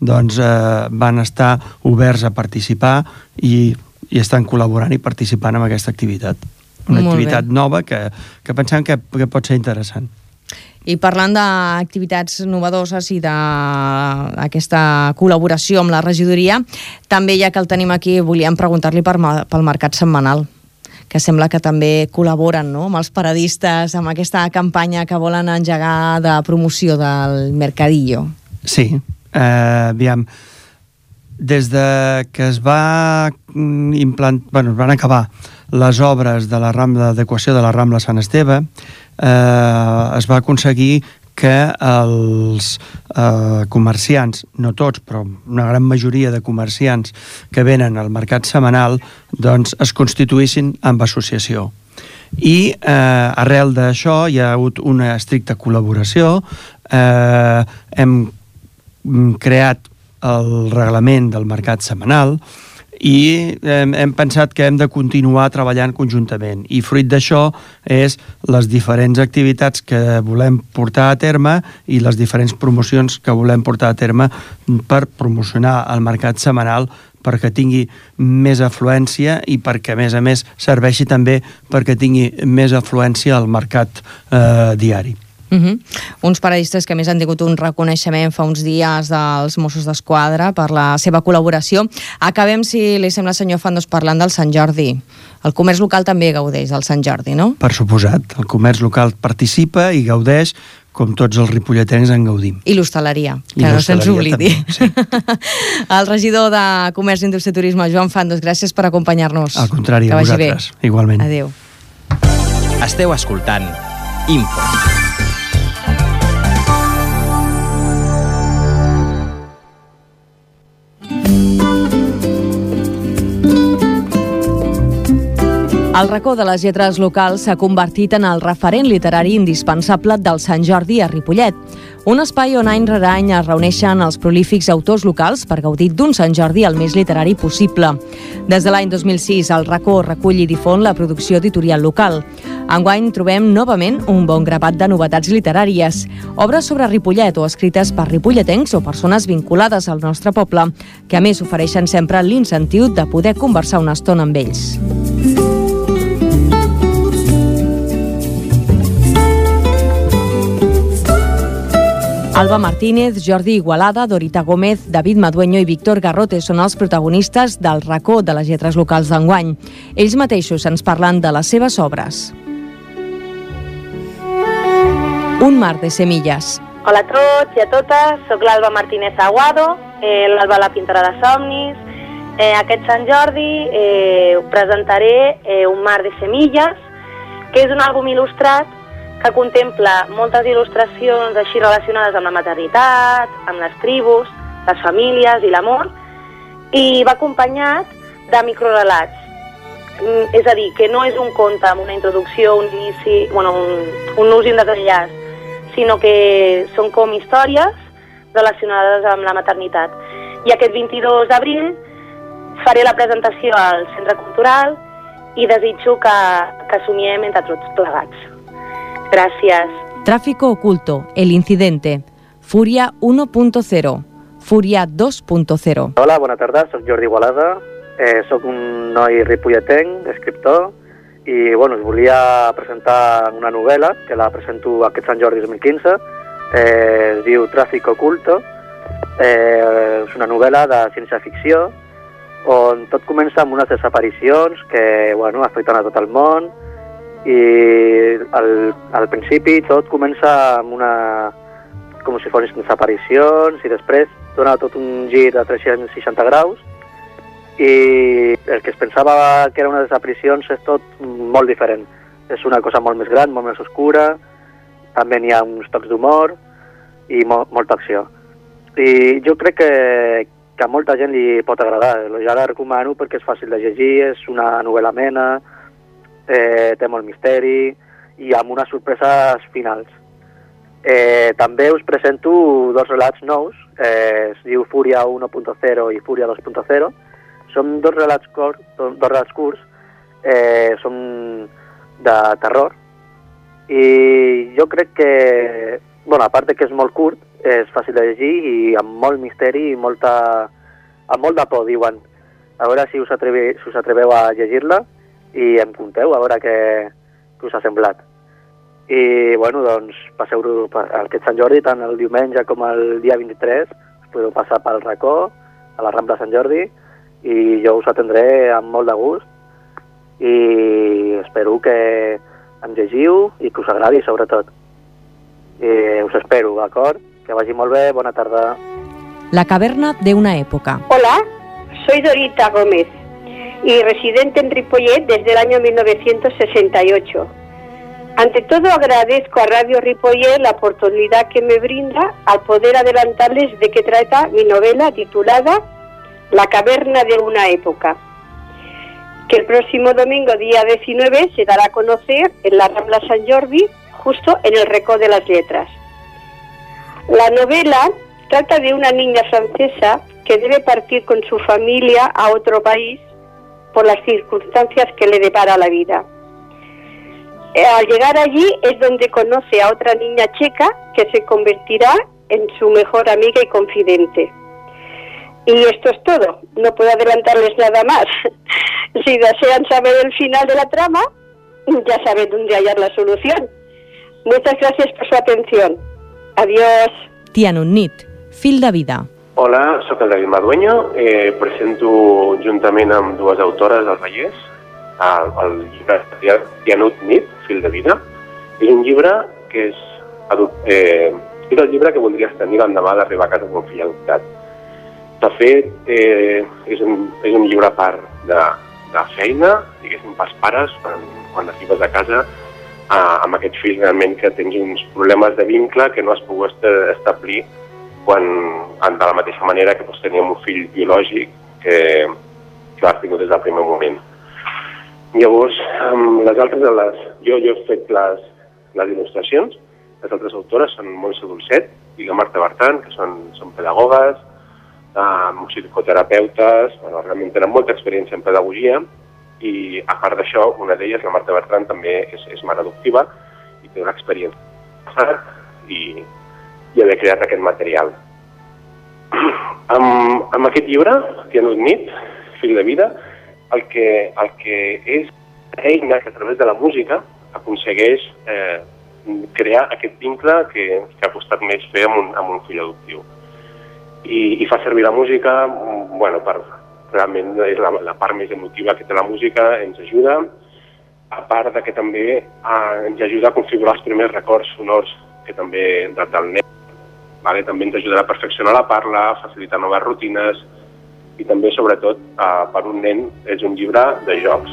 van estar oberts a participar i estan col·laborant i participant en aquesta activitat. Una activitat nova que pensem que pot ser interessant. I parlant d'activitats novedoses i d'aquesta col·laboració amb la regidoria, també ja que el tenim aquí, volíem preguntar-li pel mercat setmanal, que sembla que també col·laboren, no?, amb els paradistes, amb aquesta campanya que volen engegar de promoció del Mercadillo. Sí, aviam, des de que es van acabar les obres de la Rambla, d'adequació de la Rambla Sant Esteve, es va aconseguir que els comerciants, no tots, però una gran majoria de comerciants que venen al mercat setmanal, es constituïssin en associació. I arrel d'això hi ha hagut una estricta col·laboració. Hem creat el reglament del mercat setmanal i hem pensat que hem de continuar treballant conjuntament i fruit d'això és les diferents activitats que volem portar a terme i les diferents promocions que volem portar a terme per promocionar el mercat setmanal perquè tingui més afluència i perquè, a més, serveixi també perquè tingui més afluència al mercat diari. Uns paradistes que més han tingut un reconeixement fa uns dies dels Mossos d'Esquadra per la seva col·laboració. Acabem, si li sembla, senyor Fandos, parlant del Sant Jordi. El comerç local també gaudeix del Sant Jordi, no? Per suposat. El comerç local participa i gaudeix com tots els ripolletens en gaudim. I l'hostaleria, que no se'ns oblidi. Sí. El regidor de Comerç, Indústria i Turisme, Joan Fandos, gràcies per acompanyar-nos. Al contrari, a vosaltres, igualment. Adéu. Esteu escoltant Info. El racó de les lletres locals s'ha convertit en el referent literari indispensable del Sant Jordi a Ripollet. Un espai on any rere any es reuneixen els prolífics autors locals per gaudir d'un Sant Jordi el més literari possible. Des de l'any 2006, el racó recull i difon la producció editorial local. Enguany trobem novament un bon grapat de novetats literàries, obres sobre Ripollet o escrites per ripolletens o persones vinculades al nostre poble, que a més ofereixen sempre l'incentiu de poder conversar una estona amb ells. Alba Martínez, Jordi Igualada, Dorita Gómez, David Madueño i Víctor Garrote són els protagonistes del racó de les lletres locals d'enguany. Ells mateixos ens parlen de les seves obres. Un mar de semilles. Hola a tots i a totes, soc l'Alba Martínez Aguado, l'Alba la pintora de somnis. Aquest Sant Jordi us presentaré Un mar de semilles, que és un àlbum il·lustrat que contempla moltes il·lustracions així relacionades amb la maternitat, amb les tribus, les famílies i l'amor, i va acompanyat de microrelats. És a dir, que no és un conte amb una introducció, un inici, un nus i un desenllaç, sinó que són com històries relacionades amb la maternitat. I aquest 22 d'abril faré la presentació al Centre Cultural i desitjo que somiem entre tots plegats. Gràcies. Tráfico oculto, El incidente, Fúria 1.0, Fúria 2.0. Hola, bona tarda, soc Jordi Igualada, soc un noi ripolletenc, escriptor, i us volia presentar una novel·la, que la presento aquest Sant Jordi 2015, es diu Tráfico oculto, és una novel·la de ciència-ficció, on tot comença amb unes desaparicions que afecten a tot el món, i al principi tot comença amb com si fossin desaparicions i després dona tot un gir de 360 graus i el que es pensava que era una desaparició és tot molt diferent. És una cosa molt més gran, molt més oscura, també n'hi ha uns tocs d'humor i molta acció. I jo crec que a molta gent li pot agradar. Ja la recomano perquè és fàcil de llegir, és una novel·la amena, té molt misteri i amb unes sorpreses finals. També us presento dos relats nous, es diu Fúria 1.0 i Fúria 2.0. Són dos relats curts, són de terror i jo crec que, a part que és molt curt, és fàcil de llegir i amb molt misteri i amb molt de por, diuen. A veure si us atreveu a llegir-la i em conteu a veure què us ha semblat. I, passeu aquest Sant Jordi, tant el diumenge com el dia 23, us podeu passar pel racó, a la Rambla Sant Jordi, i jo us atendré amb molt de gust i espero que em llegiu i que us agradi, sobretot. Us espero, d'acord? Que vagi molt bé, bona tarda. La caverna de una época. Hola, soy Dorita Gómez y residente en Ripollet desde el año 1968. Ante todo agradezco a Radio Ripollet la oportunidad que me brinda al poder adelantarles de qué trata mi novela titulada La caverna de una época, que el próximo domingo, día 19, se dará a conocer en la Rambla Sant Jordi, justo en el Racó de las Letras. La novela trata de una niña francesa que debe partir con su familia a otro país por las circunstancias que le depara la vida. Al llegar allí es donde conoce a otra niña checa que se convertirá en su mejor amiga y confidente. Y esto es todo, no puedo adelantarles nada más. Si desean saber el final de la trama, ya saben dónde hallar la solución. Muchas gracias por su atención. Adiós. Tianunit, fil de vida. Hola, sóc el David Madueño, presento juntament amb dues autores del Vallès el llibre Tianunit, fil de vida. És un llibre que és el llibre que voldries tenir l'endemà d'arribar a casa amb un fill adoptat. De fet, és un llibre a part de feina, diguéssim, pels pares, quan arribes a casa amb aquest fill realment que tens uns problemes de vincle que no has pogut establir de la mateixa manera que teníem un fill biològic que has tingut des del primer moment. Llavors, les altres, jo he fet les il·lustracions, les altres autores són Montse Dolcet i la Marta Bertran, que són pedagogues, musicoterapeutes, realment tenen molta experiència en pedagogia, i a part d'això, una d'elles, la Marta Bertran, també és mare adoptiva i té una experiència i haver creat aquest material. Amb aquest llibre, Tianut Nit, Fil de vida, el que és eina que a través de la música aconsegueix crear aquest vincle que ha costat més fer amb un fill adoptiu. I fa servir la música, realment és la part més emotiva que té la música, ens ajuda, a part que també ens ajuda a configurar els primers records sonors que també del nen. També ens ajudarà a perfeccionar la parla, a facilitar noves rutines i també, sobretot, per un nen és un llibre de jocs.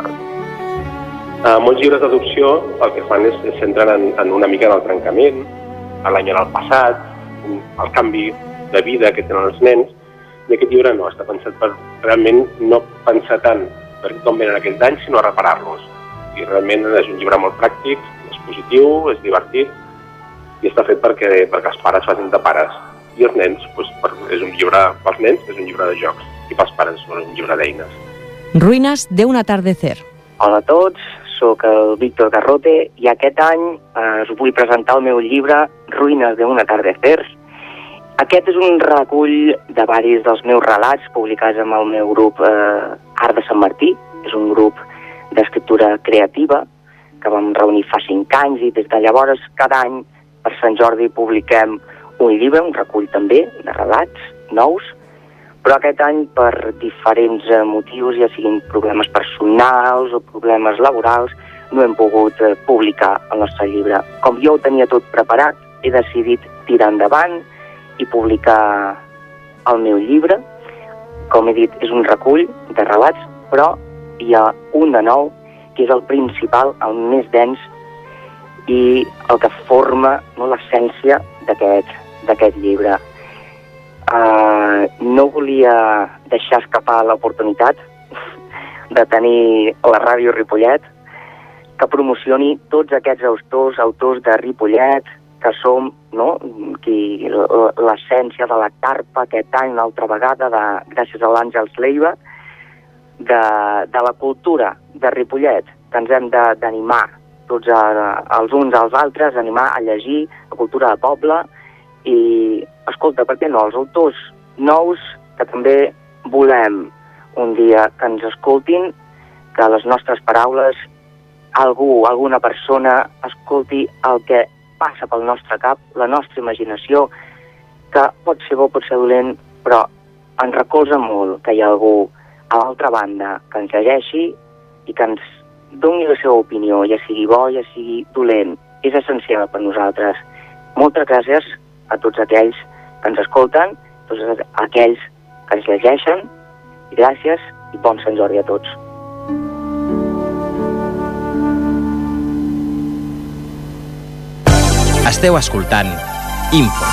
Molts llibres d'adopció el que fan és centren en una mica en el trencament, l'any en el passat, el canvi de vida que tenen els nens, i aquest llibre no, està pensat per realment no pensar tant per com venen aquells anys, sinó a reparar-los. I realment és un llibre molt pràctic, és positiu, és divertit, i està fet perquè els pares facin de pares. I els nens, és un llibre, pels nens és un llibre de jocs, i pels pares és un llibre d'eines. Ruïnes de un atardecer. Hola a tots, sóc el Víctor Garrote i aquest any us vull presentar el meu llibre Ruïnes de un atardecer. Aquest és un recull de varis dels meus relats publicats amb el meu grup Art de Sant Martí. És un grup d'escriptura creativa que vam reunir fa 5 anys i des de llavors cada any per Sant Jordi publiquem un llibre, un recull també de relats nous, però aquest any per diferents motius, ja siguin problemes personals o problemes laborals, no hem pogut publicar el nostre llibre. Com jo ho tenia tot preparat, he decidit tirar endavant i publicar el meu llibre. Com he dit, és un recull de relats, però hi ha un de nou, que és el principal, el més dens, i el que forma l'essència d'aquest llibre. No volia deixar escapar l'oportunitat de tenir la Ràdio Ripollet que promocioni tots aquests autors de Ripollet, que som l'essència de la carpa aquest any, una altra vegada, gràcies a l'Àngels Leiva, de la cultura de Ripollet, que ens hem d'animar tots els uns als altres, animar a llegir la cultura de poble i, escolta, per què no, els autors nous que també volem un dia que ens escoltin, que les nostres paraules, alguna persona escolti el que passa pel nostre cap, la nostra imaginació, que pot ser bo, pot ser dolent, però ens recolza molt que hi ha algú a l'altra banda que ens llegeixi i que ens doni la seva opinió, ja sigui bo, ja sigui dolent. És essencial per nosaltres. Moltes gràcies a tots aquells que ens escolten, a tots aquells que ens llegeixen, i gràcies i bon Sant Jordi a tots. Esteu escoltant Info.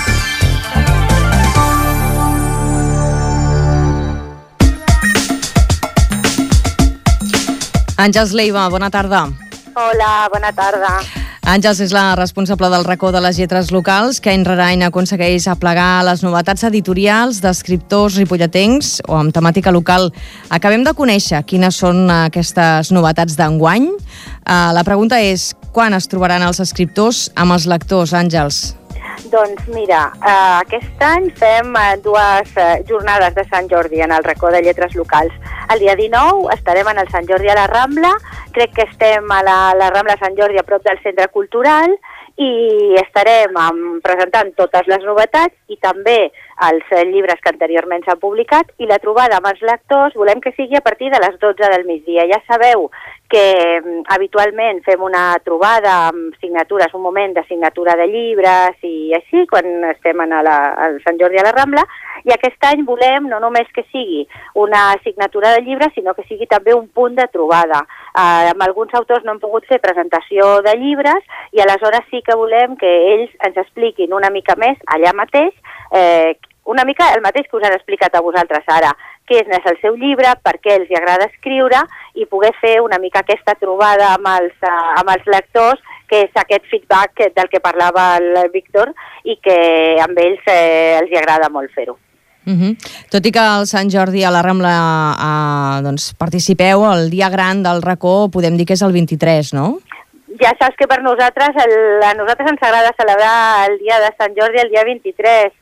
Àngels Leiva, bona tarda. Hola, bona tarda. Àngels és la responsable del racó de les lletres locals, que any rere any aconsegueix aplegar les novetats editorials d'escriptors ripolletens o amb temàtica local. Acabem de conèixer quines són aquestes novetats d'enguany. La pregunta és, quan es trobaran els escriptors amb els lectors, Àngels? Doncs mira, aquest any fem 2 jornades de Sant Jordi en el racó de lletres locals. El dia 19 estarem en el Sant Jordi a la Rambla, crec que estem a la Rambla Sant Jordi a prop del Centre Cultural i estarem presentant totes les novetats i també els llibres que anteriorment s'han publicat, i la trobada amb els lectors volem que sigui a partir de les 12 del migdia. Ja sabeu que habitualment fem una trobada amb signatures, un moment de signatura de llibres i així, quan estem al Sant Jordi a la Rambla, i aquest any volem no només que sigui una signatura de llibres, sinó que sigui també un punt de trobada. Amb alguns autors no hem pogut fer presentació de llibres i aleshores sí que volem que ells ens expliquin una mica més allà mateix, una mica el mateix que us han explicat a vosaltres ara, què és el seu llibre, per què els agrada escriure i poder fer una mica aquesta trobada amb els lectors, que és aquest feedback del que parlava el Víctor i que amb ells els hi agrada molt fer-ho. Tot i que el Sant Jordi a la Rambla doncs, participeu, el dia gran del racó podem dir que és el 23, no? Ja saps que per nosaltres, a nosaltres ens agrada celebrar el dia de Sant Jordi el dia 23.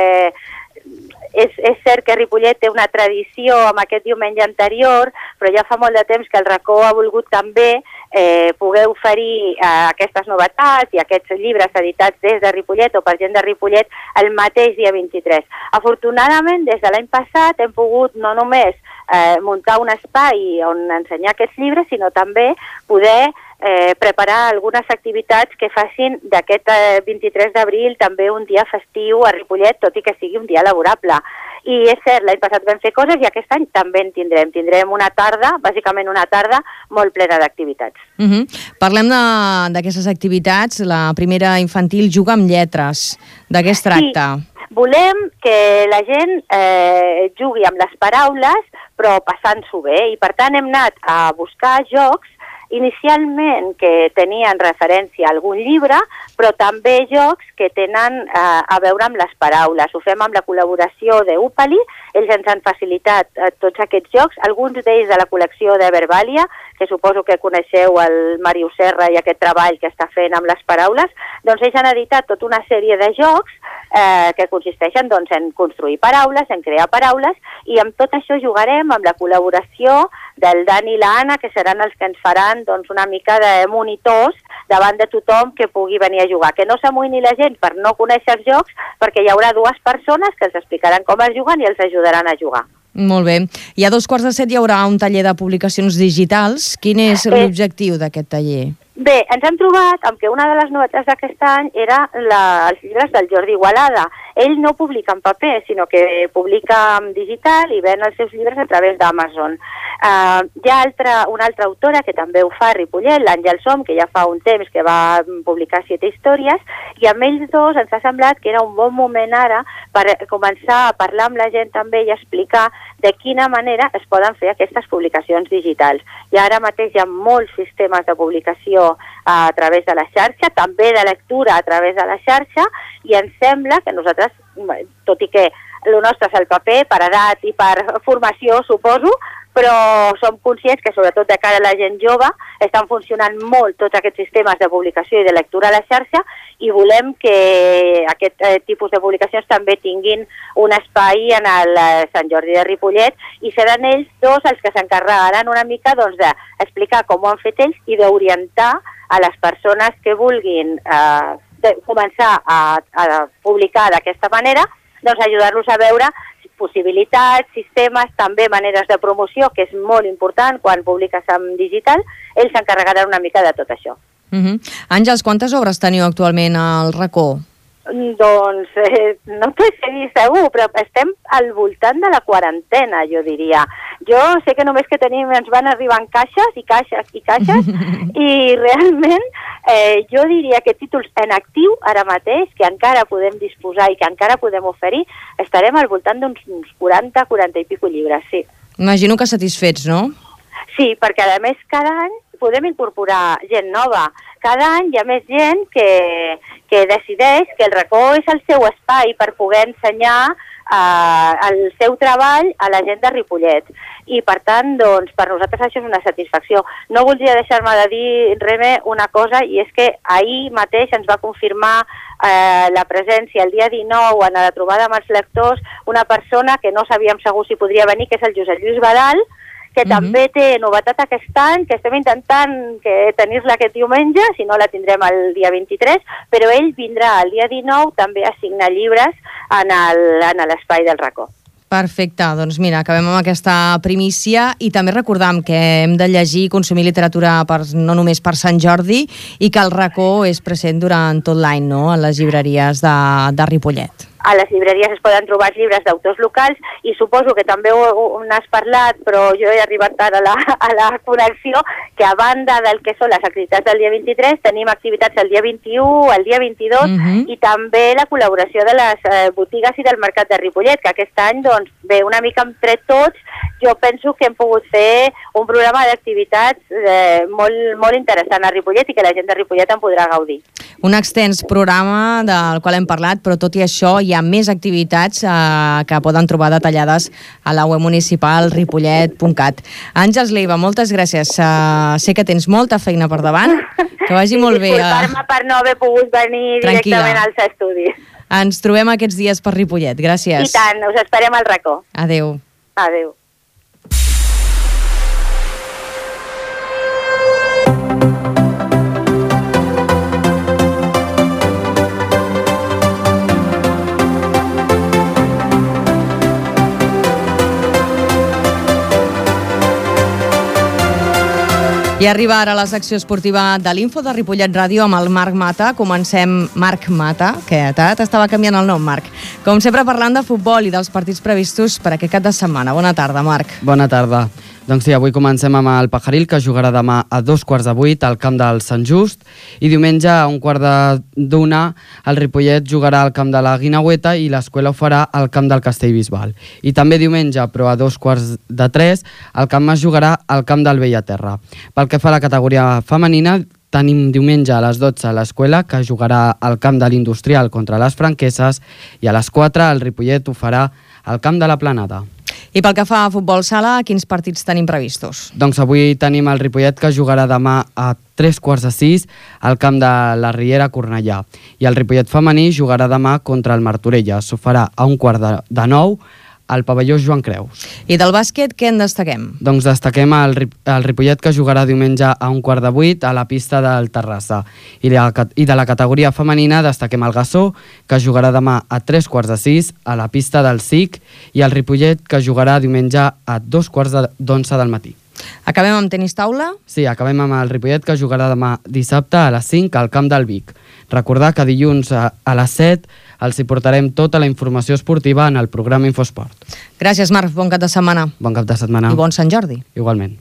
És cert que Ripollet té una tradició amb aquest diumenge anterior, però ja fa molt de temps que el racó ha volgut també poder oferir aquestes novetats i aquests llibres editats des de Ripollet o per gent de Ripollet el mateix dia 23. Afortunadament, des de l'any passat hem pogut no només muntar un espai on ensenyar aquests llibres, sinó també poder preparar algunes activitats que facin d'aquest 23 d'abril també un dia festiu a Ripollet, tot i que sigui un dia laborable. I és cert, l'any passat vam fer coses i aquest any també en tindrem. Tindrem una tarda, bàsicament una tarda, molt plena d'activitats. Parlem d'aquestes activitats. La primera infantil juga amb lletres. De què es tracta? Sí. Volem que la gent jugui amb les paraules, però passant-s'ho bé. I per tant hem anat a buscar jocs inicialment que tenien referència a algun llibre, però també jocs que tenen a veure amb les paraules. Ho fem amb la col·laboració d'Upali, ells ens han facilitat tots aquests jocs, alguns d'ells de la col·lecció de Verbalia, que suposo que coneixeu el Màrius Serra i aquest treball que està fent amb les paraules, doncs ells han editat tota una sèrie de jocs que consisteixen doncs, en construir paraules, en crear paraules, i amb tot això jugarem amb la col·laboració del Dani i l'Anna, que seran els que ens faran doncs, una mica de monitors davant de tothom que pugui venir a jugar. Que no s'amoïni la gent per no conèixer els jocs, perquè hi haurà dues persones que els explicaran com es juguen i els ajudaran a jugar. Molt bé. I a 2:15 hi haurà un taller de publicacions digitals. Quin és l'objectiu d'aquest taller? Bé, ens hem trobat amb que una de les novetats d'aquest any era els llibres del Jordi Igualada. Ell no publica en paper, sinó que publica en digital i ven els seus llibres a través d'Amazon. Hi ha una altra autora que també ho fa a Ripollet, l'Àngel Som, que ja fa un temps que va publicar 7 històries, i amb ells dos ens ha semblat que era un bon moment ara per començar a parlar amb la gent també i explicar de quina manera es poden fer aquestes publicacions digitals. I ara mateix hi ha molts sistemes de publicació a través de la xarxa, també de lectura a través de la xarxa, i ens sembla que nosaltres, tot i que el nostre és el paper, per edat i per formació, suposo, però som conscients que, sobretot de cara a la gent jove, estan funcionant molt tots aquests sistemes de publicació i de lectura a la xarxa i volem que aquest tipus de publicacions també tinguin un espai en el Sant Jordi de Ripollet i seran ells dos els que s'encarregaran una mica doncs, d'explicar com ho han fet ells i d'orientar a les persones que vulguin començar a publicar d'aquesta manera, doncs ajudar-los a veure possibilitats, sistemes, també maneres de promoció, que és molt important quan publiques en digital, ells s'encarregaran una mica de tot això. Àngels, quantes obres teniu actualment al racó? Doncs no t'ho sé dir segur, però estem al voltant de la 40, jo diria. Jo sé que només que tenim ens van arribant caixes i caixes i caixes i realment jo diria que títols en actiu ara mateix, que encara podem disposar i que encara podem oferir, estarem al voltant d'uns 40 i pico llibres, sí. Imagino que satisfets, no? Sí, perquè a més cada any podem incorporar gent nova. Cada any hi ha més gent que decideix que el racó és el seu espai per poder ensenyar el seu treball a la gent de Ripollet. I per tant, doncs, per nosaltres això és una satisfacció. No voldria deixar-me de dir, Reme, una cosa, i és que ahir mateix ens va confirmar la presència el dia 19 en la trobada amb els lectors una persona que no sabíem segur si podria venir, que és el Josep Lluís Badal, que també té novetat aquest any, que estem intentant tenir-la aquest diumenge, si no la tindrem el dia 23, però ell vindrà el dia 19 també a signar llibres en l'espai del racó. Perfecte, doncs mira, acabem amb aquesta primícia i també recordam que hem de llegir i consumir literatura no només per Sant Jordi i que el racó és present durant tot l'any, no?, a les llibreries de Ripollet. a les llibreries es poden trobar els llibres d'autors locals i suposo que també n'has parlat, però jo he arribat tard a la connexió, que a banda del que són les activitats del dia 23 tenim activitats el dia 21, el dia 22 i també la col·laboració de les botigues i del mercat de Ripollet, que aquest any, doncs, bé, una mica entre tots, jo penso que hem pogut fer un programa d'activitats molt interessant a Ripollet i que la gent de Ripollet en podrà gaudir. Un extens programa del qual hem parlat, però tot i això hi ha més activitats que poden trobar detallades a la web municipal ripollet.cat. Àngels Leiva, moltes gràcies. Sé que tens molta feina per davant. Que vagi molt bé. Disculpar-me per no haver pogut venir directament als estudis. Ens trobem aquests dies per Ripollet. Gràcies. I tant, us esperem al racó. Adéu. Adéu. I arriba ara la secció esportiva de l'Info de Ripollet Ràdio amb el Marc Mata. Comencem, Marc Mata, que t'estava canviant el nom, Marc. Com sempre parlant de futbol i dels partits previstos per aquest cap de setmana. Bona tarda, Marc. Bona tarda. Doncs sí, avui comencem amb el Pajaril, que jugarà demà a 7:15 al camp del Sant Just, i diumenge a 1:15 el Ripollet jugarà al camp de la Guinaueta i l'Escuela ho farà al camp del Castellbisbal. I també diumenge, però a 2:45, el Camp Mas jugarà al camp del Bellaterra. Pel que fa a la categoria femenina, tenim diumenge a les 12 l'Escuela, que jugarà al camp de l'Industrial contra les Franqueses, i a les 4 el Ripollet ho farà al camp de la Planada. I pel que fa a futbol sala, quins partits tenim previstos? Doncs avui tenim el Ripollet, que jugarà demà a 3:15 al camp de la Riera Cornellà. I el Ripollet femení jugarà demà contra el Martorelles. S'ho farà a 8:45 al pavelló Joan Creus. I del bàsquet, què en destaquem? Doncs destaquem el Ripollet, que jugarà diumenge a 7:15 a la pista del Terrassa. I de la categoria femenina destaquem el Gassó, que jugarà demà a 3:15 a la pista del SIC, i el Ripollet, que jugarà diumenge a 2:15 del matí. Acabem amb tenis taula? Sí, acabem amb el Ripollet, que jugarà demà dissabte a les 5 al camp del Vic. Recordar que dilluns a les 7 els hi portarem tota la informació esportiva en el programa Infosport. Gràcies, Marc. Bon cap de setmana. Bon cap de setmana. I bon Sant Jordi. Igualment.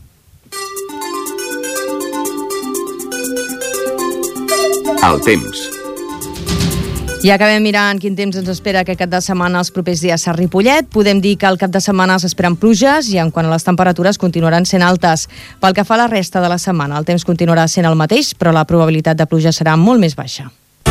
El temps. I acabem mirant quin temps ens espera aquest cap de setmana els propers dies a Ripollet. Podem dir que al cap de setmana s'esperen pluges i en quant a les temperatures continuaran sent altes. Pel que fa a la resta de la setmana, el temps continuarà sent el mateix, però la probabilitat de pluja serà molt més baixa.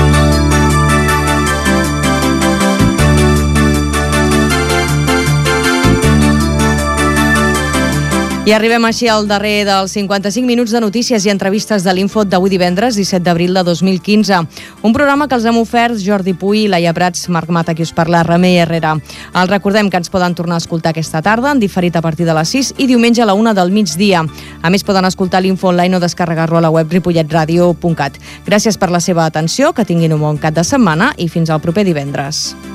I arribem així al darrer dels 55 minuts de notícies i entrevistes de l'Info d'avui divendres, 17 d'abril de 2015. Un programa que els hem ofert Jordi Puy, Laia Prats, Marc Mata, qui us parla, Remei Herrera. Els recordem que ens poden tornar a escoltar aquesta tarda, en diferit a partir de les 6 i diumenge a la 1 del migdia. A més, poden escoltar l'Info online o descarregar-lo a la web ripolletradio.cat. Gràcies per la seva atenció, que tinguin un bon cap de setmana i fins al proper divendres.